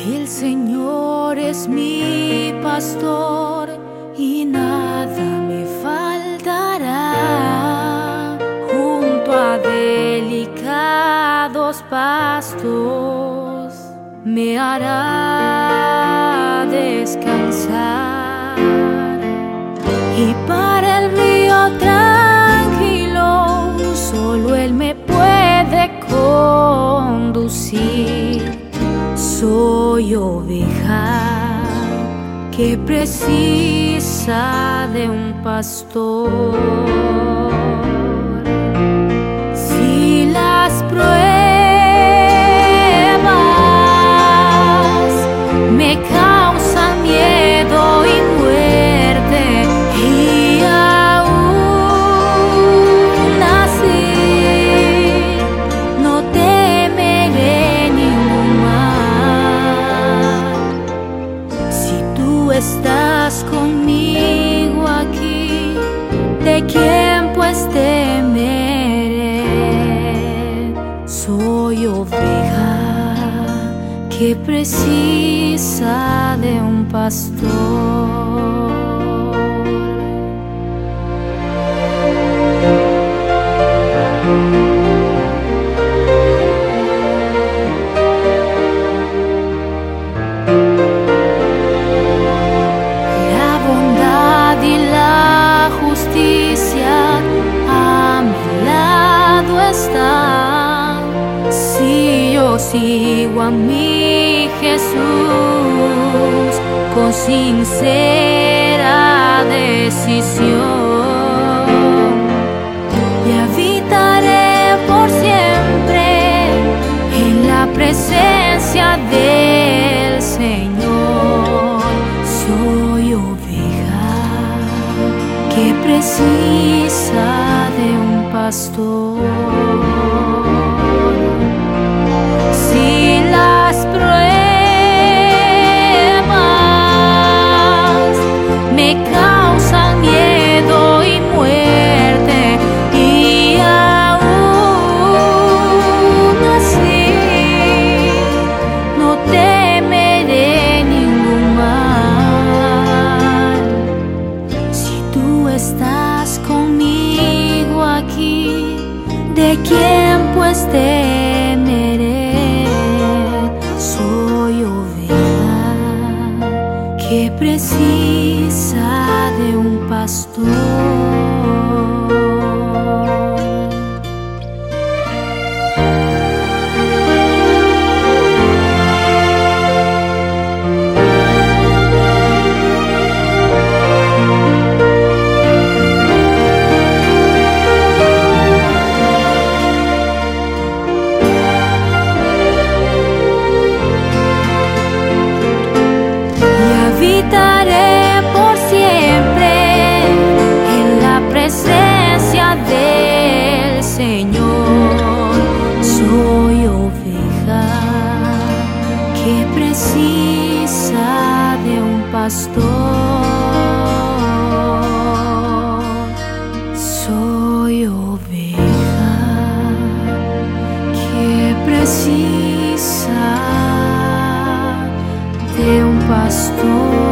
El Señor es mi pastor y nada me faltará. Junto a delicados pastos me hará descansar, y para el río tranquilo solo Él me puede conducir. Soy oveja que precisa de un pastor. Si las pruebas me causan miedo y muerte, y aún así no temeré ningún mal. Si tú estás conmigo aquí, ¿de quién pues temeré? Soy oveja que precisa de un pastor. La bondad y la justicia a mi lado están. Si yo sigo a mi Jesús con sincera decisión, y habitaré por siempre en la presencia del Señor. Soy oveja que precisa de un pastor. Si las pruebas me causan miedo y muerte, y aún así no temeré ningún mal. Si tú estás conmigo aquí, ¿de quién pues temeré? Soy oveja que precisa de un pastor. Habitaré por siempre en la presencia del Señor. Soy oveja que precisa de un pastor. Soy oveja que precisa de un pastor.